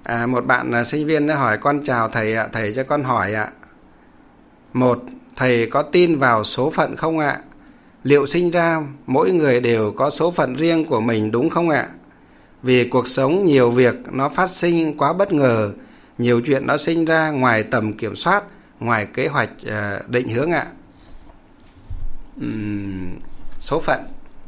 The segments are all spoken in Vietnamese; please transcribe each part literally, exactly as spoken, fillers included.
À, một bạn à, sinh viên đã hỏi con: chào thầy ạ, thầy cho con hỏi ạ. Một, thầy có tin vào số phận không ạ? Liệu sinh ra mỗi người đều có số phận riêng của mình đúng không ạ? Vì cuộc sống nhiều việc nó phát sinh quá bất ngờ, nhiều chuyện nó sinh ra ngoài tầm kiểm soát, ngoài kế hoạch à, định hướng ạ. Uhm, số phận.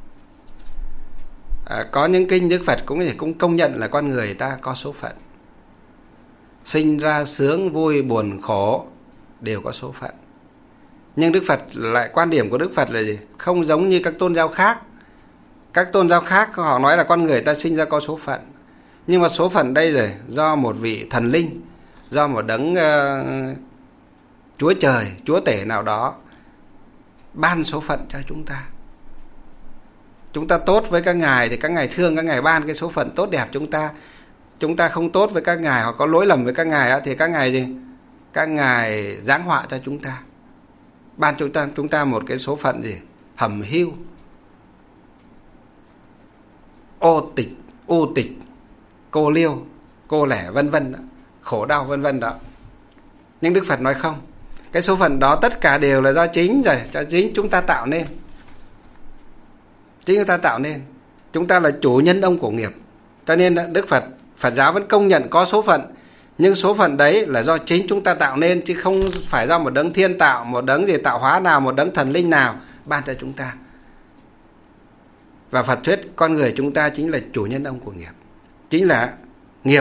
À, có những kinh Đức Phật cũng cũng công nhận là con người ta có số phận. Sinh ra sướng vui buồn khổ đều có số phận. Nhưng Đức Phật lại, quan điểm của Đức Phật là gì? Không giống như các tôn giáo khác. Các tôn giáo khác họ nói là con người ta sinh ra có số phận. Nhưng mà số phận đây rồi do một vị thần linh, do một đấng uh, Chúa Trời, Chúa Tể nào đó ban số phận cho chúng ta. Chúng ta tốt với các ngài thì các ngài thương, các ngài ban cái số phận tốt đẹp chúng ta. Chúng ta không tốt với các ngài hoặc có lỗi lầm với các ngài thì các ngài gì? Các ngài giáng họa cho chúng ta, ban chúng ta chúng ta một cái số phận gì? Hầm hưu, ô tịch, u tịch, cô liêu, cô lẻ, vân vân, khổ đau vân vân đó. Nhưng Đức Phật nói không, cái số phận đó tất cả đều là do chính rồi, cho chính chúng ta tạo nên. Chính chúng ta tạo nên. Chúng ta là chủ nhân ông của nghiệp. Cho nên Đức Phật, Phật giáo vẫn công nhận có số phận. Nhưng số phận đấy là do chính chúng ta tạo nên, chứ không phải do một đấng thiên tạo, một đấng gì tạo hóa nào, một đấng thần linh nào ban cho chúng ta. Và Phật thuyết con người chúng ta chính là chủ nhân ông của nghiệp. Chính là nghiệp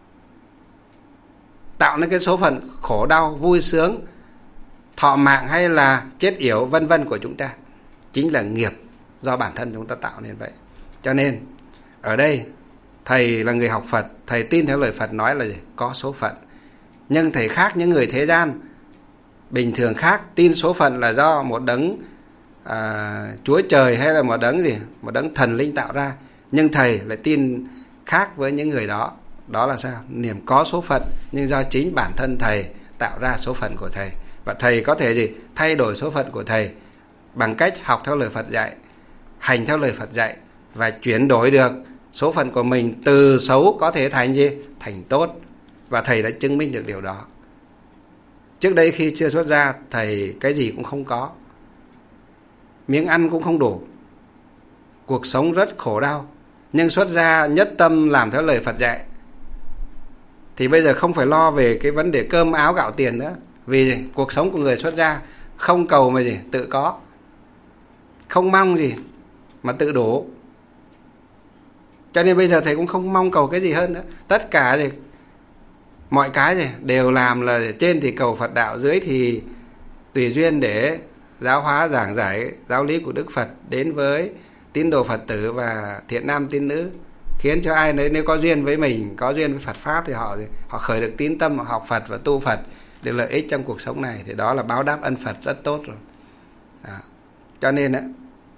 tạo nên cái số phận khổ đau, vui sướng, thọ mạng hay là chết yểu vân vân của chúng ta. Chính là nghiệp do bản thân chúng ta tạo nên vậy. Cho nên ở đây thầy là người học Phật, thầy tin theo lời Phật nói là gì? Có số phận. Nhưng thầy khác những người thế gian bình thường khác, tin số phận là do một đấng à, Chúa Trời hay là một đấng gì? Một đấng thần linh tạo ra. Nhưng thầy lại tin khác với những người đó. Đó là sao? Niềm có số phận, nhưng do chính bản thân thầy tạo ra số phận của thầy. Và thầy có thể gì? Thay đổi số phận của thầy bằng cách học theo lời Phật dạy, hành theo lời Phật dạy, và chuyển đổi được số phận của mình từ xấu có thể thành gì? Thành tốt. Và thầy đã chứng minh được điều đó. Trước đây khi chưa xuất gia, thầy cái gì cũng không có, miếng ăn cũng không đủ, cuộc sống rất khổ đau. Nhưng xuất gia nhất tâm làm theo lời Phật dạy, thì bây giờ không phải lo về cái vấn đề cơm áo gạo tiền nữa. Vì cuộc sống của người xuất gia không cầu mà gì? Tự có. Không mong gì mà tự đủ. Cho nên bây giờ thầy cũng không mong cầu cái gì hơn nữa. Tất cả gì, mọi cái gì đều làm là trên thì cầu Phật đạo, dưới thì tùy duyên để giáo hóa giảng giải giáo lý của Đức Phật đến với tín đồ Phật tử và thiện nam tín nữ, khiến cho ai nấy nếu có duyên với mình, có duyên với Phật pháp thì họ họ khởi được tín tâm, họ học Phật và tu Phật được lợi ích trong cuộc sống này, thì đó là báo đáp ân Phật rất tốt rồi. Đó. Cho nên á,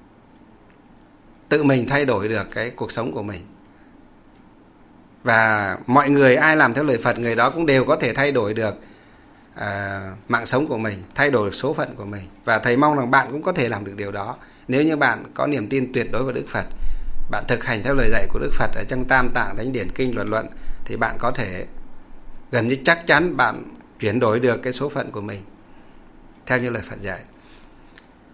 tự mình thay đổi được cái cuộc sống của mình. Và mọi người ai làm theo lời Phật, người đó cũng đều có thể thay đổi được à, mạng sống của mình, thay đổi được số phận của mình. Và thầy mong rằng bạn cũng có thể làm được điều đó. Nếu như bạn có niềm tin tuyệt đối vào Đức Phật, bạn thực hành theo lời dạy của Đức Phật ở trong Tam Tạng Thánh Điển Kinh Luận Luận, thì bạn có thể gần như chắc chắn bạn chuyển đổi được cái số phận của mình theo như lời Phật dạy.